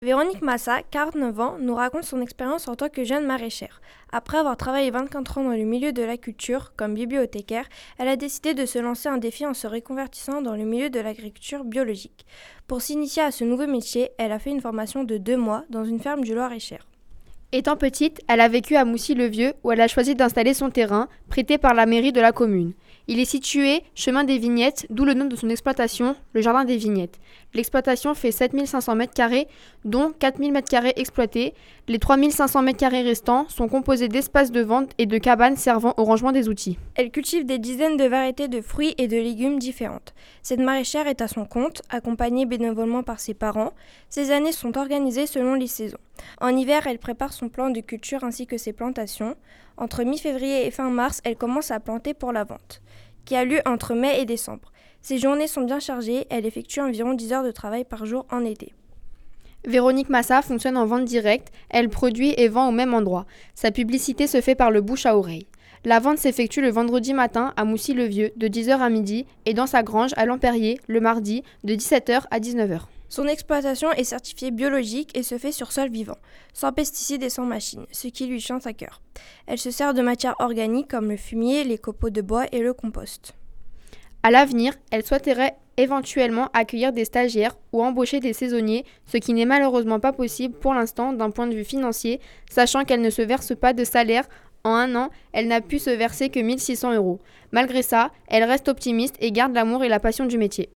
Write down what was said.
Véronique Massa, 49 ans, nous raconte son expérience en tant que jeune maraîchère. Après avoir travaillé 24 ans dans le milieu de la culture comme bibliothécaire, elle a décidé de se lancer un défi en se reconvertissant dans le milieu de l'agriculture biologique. Pour s'initier à ce nouveau métier, elle a fait une formation de 2 mois dans une ferme du Loir-et-Cher. Étant petite, elle a vécu à Moussy-le-Vieux où elle a choisi d'installer son terrain, prêté par la mairie de la commune. Il est situé chemin des Vignettes, d'où le nom de son exploitation, le jardin des Vignettes. L'exploitation fait 7500 m², dont 4000 m² exploités. Les 3500 m² restants sont composés d'espaces de vente et de cabanes servant au rangement des outils. Elle cultive des dizaines de variétés de fruits et de légumes différentes. Cette maraîchère est à son compte, accompagnée bénévolement par ses parents. Ses années sont organisées selon les saisons. En hiver, elle prépare son plan de culture ainsi que ses plantations. Entre mi-février et fin mars, elle commence à planter pour la vente, qui a lieu entre mai et décembre. Ses journées sont bien chargées, elle effectue environ 10 heures de travail par jour en été. Véronique Massa fonctionne en vente directe, elle produit et vend au même endroit. Sa publicité se fait par le bouche à oreille. La vente s'effectue le vendredi matin à Moussy-le-Vieux de 10h à midi et dans sa grange à Lemperrier le mardi de 17h à 19h. Son exploitation est certifiée biologique et se fait sur sol vivant, sans pesticides et sans machines, ce qui lui tient à cœur. Elle se sert de matières organiques comme le fumier, les copeaux de bois et le compost. À l'avenir, elle souhaiterait éventuellement accueillir des stagiaires ou embaucher des saisonniers, ce qui n'est malheureusement pas possible pour l'instant d'un point de vue financier, sachant qu'elle ne se verse pas de salaire. En un an, elle n'a pu se verser que 1 600 €. Malgré ça, elle reste optimiste et garde l'amour et la passion du métier.